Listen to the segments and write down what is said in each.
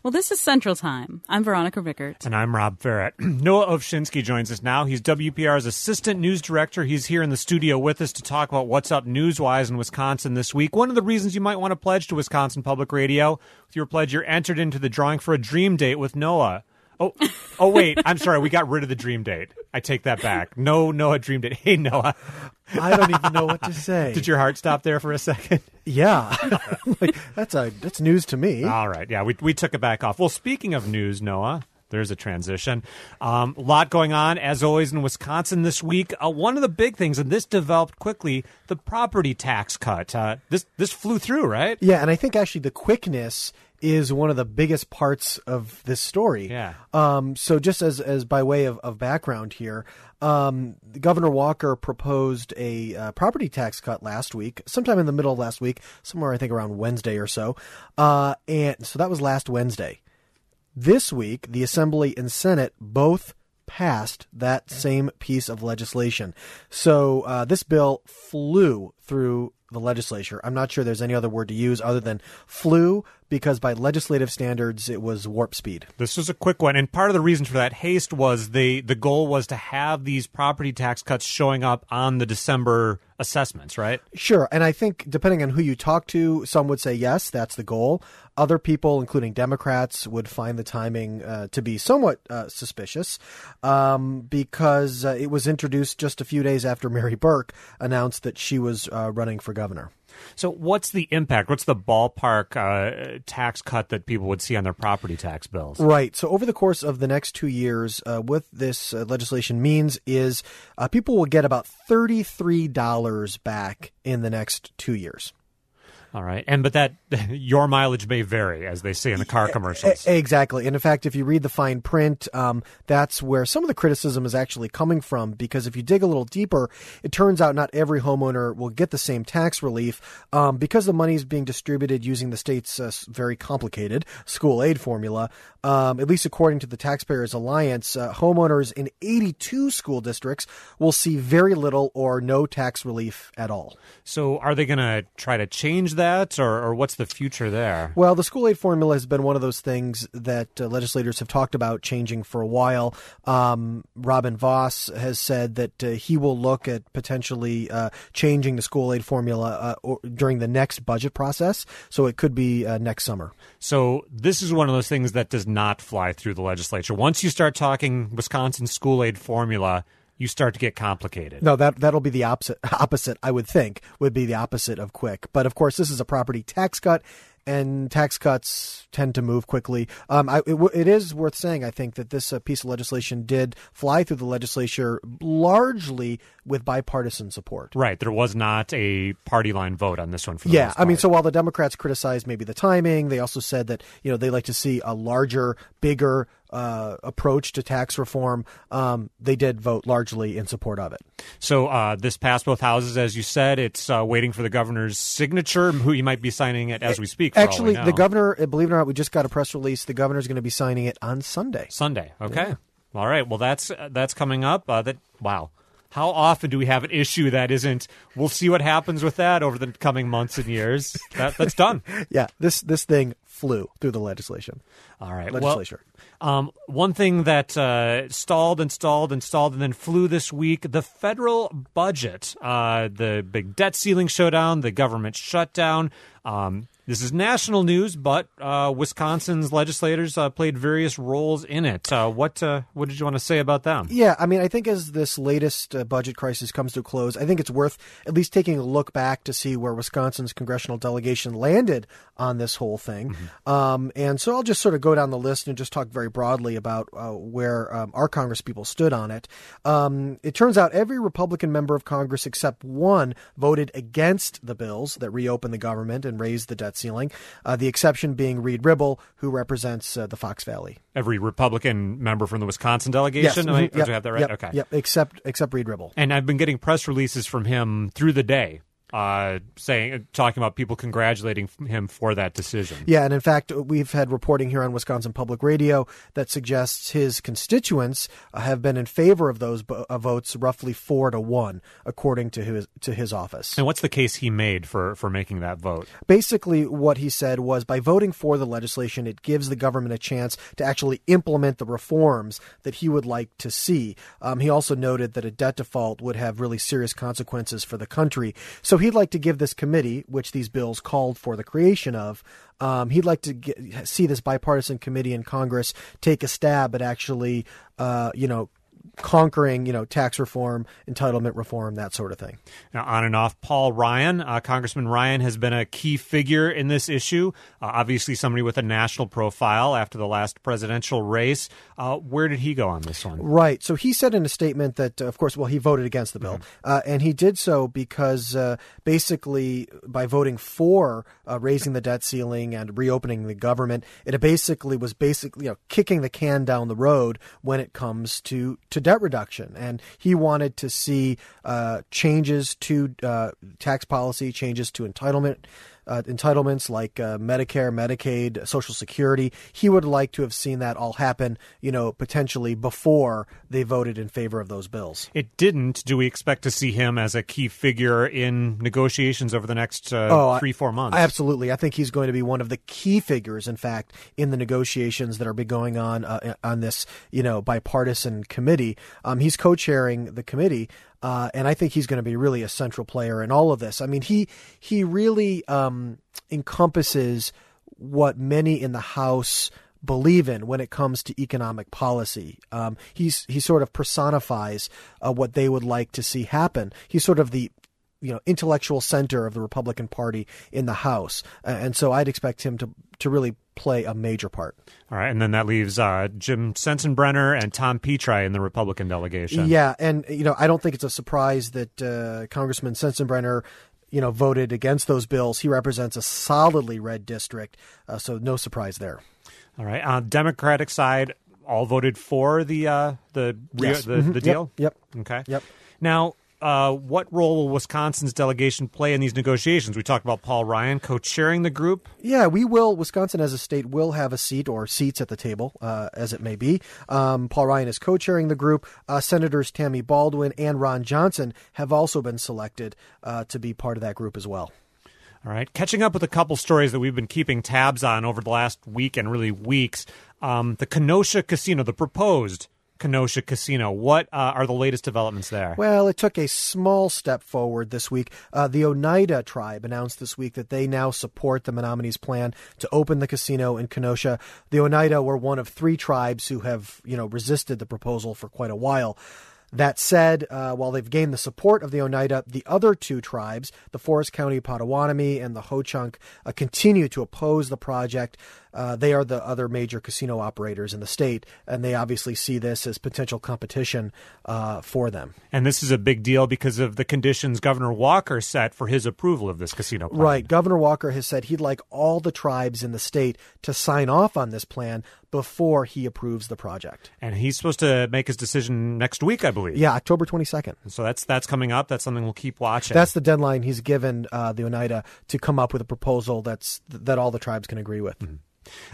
Well, this is Central Time. I'm Veronica Rickert. And I'm Rob Ferret. Noah Ovshinsky joins us now. He's WPR's assistant news director. He's here in the studio with us to talk about what's up news-wise in Wisconsin this week. One of the reasons you might want to pledge to Wisconsin Public Radio, with your pledge, you're entered into the drawing for a dream date with Noah. Oh, wait. I'm sorry. We got rid of the dream date. I take that back. No, Noah dream date. Hey, Noah. I don't even know what to say. Did your heart stop there for a second? Yeah. That's news to me. All right. Yeah, we took it back off. Well, speaking of news, Noah, there's a transition. A lot going on, as always, in Wisconsin this week. One of the big things, and this developed quickly, the property tax cut. This flew through, right? Yeah, and I think actually the quickness is one of the biggest parts of this story. Yeah. So just as by way of background here, Governor Walker proposed a property tax cut last week, sometime in the middle of last week, somewhere I think around Wednesday or so. And so that was last Wednesday. This week, the Assembly and Senate both passed that same piece of legislation. So this bill flew through the legislature. I'm not sure there's any other word to use other than flew, because by legislative standards, it was warp speed. This was a quick one, and part of the reason for that haste was the goal was to have these property tax cuts showing up on the December assessments, right? Sure, and I think depending on who you talk to, some would say yes, that's the goal. Other people, including Democrats, would find the timing to be somewhat suspicious because it was introduced just a few days after Mary Burke announced that she was running for governor. So what's the impact? What's the ballpark tax cut that people would see on their property tax bills? Right. So over the course of the next 2 years, what this legislation means is people will get about $33 back in the next 2 years. All right. But that your mileage may vary, as they say in the car commercials. Exactly. And in fact, if you read the fine print, that's where some of the criticism is actually coming from, because if you dig a little deeper, it turns out not every homeowner will get the same tax relief because the money is being distributed using the state's very complicated school aid formula. At least according to the Taxpayers Alliance, homeowners in 82 school districts will see very little or no tax relief at all. So are they going to try to change that, or what's the future there? Well, the school aid formula has been one of those things that legislators have talked about changing for a while. Robin Vos has said that he will look at potentially changing the school aid formula during the next budget process. So it could be next summer. So this is one of those things that does not fly through the legislature. Once you start talking Wisconsin school aid formula, you start to get complicated. No, that'll be the opposite, I would think, would be the opposite of quick. But of course, this is a property tax cut, and tax cuts tend to move quickly. It is worth saying, I think, that this piece of legislation did fly through the legislature largely with bipartisan support. Right. There was not a party line vote on this one. For the most part. I mean, so while the Democrats criticized maybe the timing, they also said that, they like to see a larger, bigger approach to tax reform. They did vote largely in support of it. So this passed both houses, as you said. It's waiting for the governor's signature, who he might be signing it as we speak. Actually, the governor, believe it or not, we just got a press release. The governor's going to be signing it on Sunday. Okay. Yeah. All right. Well, that's coming up. Wow. How often do we have an issue that isn't? We'll see what happens with that over the coming months and years. That's done. Yeah, this thing flew through the legislation. All right. Legislature. Well, one thing that stalled and then flew this week, the federal budget, the big debt ceiling showdown, the government shutdown. This is national news, but Wisconsin's legislators played various roles in it. What did you want to say about them? Yeah, I mean, I think as this latest budget crisis comes to a close, I think it's worth at least taking a look back to see where Wisconsin's congressional delegation landed on this whole thing. Mm-hmm. And so I'll just sort of go down the list and just talk very broadly about where our congresspeople stood on it. It turns out every Republican member of Congress except one voted against the bills that reopen the government and raise the debt ceiling, the exception being Reed Ribble, who represents the Fox Valley. Every Republican member from the Wisconsin delegation? Yes. Do I have that right? Yep. Okay. Yep, except Reed Ribble. And I've been getting press releases from him through the day. talking about people congratulating him for that decision. Yeah, and in fact, we've had reporting here on Wisconsin Public Radio that suggests his constituents have been in favor of those votes, roughly 4-1, according to his office. And what's the case he made for making that vote? Basically, what he said was by voting for the legislation, it gives the government a chance to actually implement the reforms that he would like to see. He also noted that a debt default would have really serious consequences for the country. So he'd like to give this committee, which these bills called for the creation of, he'd like to see this bipartisan committee in Congress take a stab at actually, conquering, tax reform, entitlement reform, that sort of thing. Now, on and off, Paul Ryan, Congressman Ryan has been a key figure in this issue. Obviously, somebody with a national profile after the last presidential race. Where did he go on this one? Right. So he said in a statement that, of course, he voted against the bill. And he did so because basically by voting for raising the debt ceiling and reopening the government, it basically was kicking the can down the road when it comes to debt reduction. And he wanted to see changes to tax policy, changes to entitlements like Medicare, Medicaid, Social Security. He would like to have seen that all happen, potentially before they voted in favor of those bills. It didn't. Do we expect to see him as a key figure in negotiations over the next 3-4 months? Absolutely. I think he's going to be one of the key figures, in fact, in the negotiations that are going on this, bipartisan committee. He's co-chairing the committee. And I think he's going to be really a central player in all of this. I mean, he really encompasses what many in the House believe in when it comes to economic policy. He sort of personifies what they would like to see happen. He's sort of the intellectual center of the Republican Party in the House. And so I'd expect him to really play a major part. All right, and then that leaves Jim Sensenbrenner and Tom Petri in the Republican delegation. Yeah, and I don't think it's a surprise that Congressman Sensenbrenner voted against those bills. He represents a solidly red district, so no surprise there. All right, on Democratic side, all voted for the deal? Yep. Okay. Yep. Now, what role will Wisconsin's delegation play in these negotiations? We talked about Paul Ryan co-chairing the group. Yeah, we will. Wisconsin as a state will have a seat or seats at the table, as it may be. Paul Ryan is co-chairing the group. Senators Tammy Baldwin and Ron Johnson have also been selected to be part of that group as well. All right. Catching up with a couple stories that we've been keeping tabs on over the last week and really weeks. The Kenosha Casino, the proposed Kenosha Casino. What are the latest developments there? Well, it took a small step forward this week. The Oneida tribe announced this week that they now support the Menominee's plan to open the casino in Kenosha. The Oneida were one of 3 tribes who have, resisted the proposal for quite a while. That said, while they've gained the support of the Oneida, the other 2 tribes, the Forest County Potawatomi and the Ho-Chunk, continue to oppose the project. They are the other major casino operators in the state, and they obviously see this as potential competition for them. And this is a big deal because of the conditions Governor Walker set for his approval of this casino plan. Right. Governor Walker has said he'd like all the tribes in the state to sign off on this plan before he approves the project. And he's supposed to make his decision next week, I believe. Yeah, October 22nd. So that's coming up. That's something we'll keep watching. That's the deadline he's given the Oneida to come up with a proposal that all the tribes can agree with. Mm-hmm.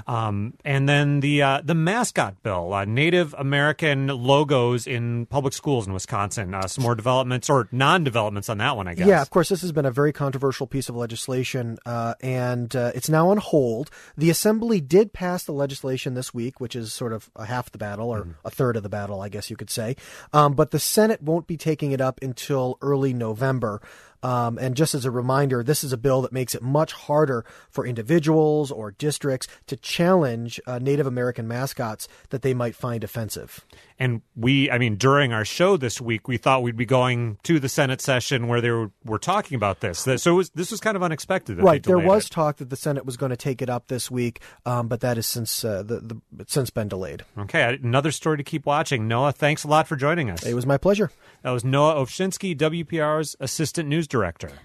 And then the mascot bill, Native American logos in public schools in Wisconsin. Some more developments or non-developments on that one, I guess. Yeah, of course, this has been a very controversial piece of legislation, and it's now on hold. The Assembly did pass the legislation this week, which is sort of half the battle, or a third of the battle, I guess you could say. But the Senate won't be taking it up until early November. And just as a reminder, this is a bill that makes it much harder for individuals or districts to challenge Native American mascots that they might find offensive. And during our show this week, we thought we'd be going to the Senate session where they were talking about this. So this was kind of unexpected. Right. There was talk that the Senate was going to take it up this week, but that has since been delayed. Okay. Another story to keep watching. Noah, thanks a lot for joining us. It was my pleasure. That was Noah Ovshinsky, WPR's Assistant News Director.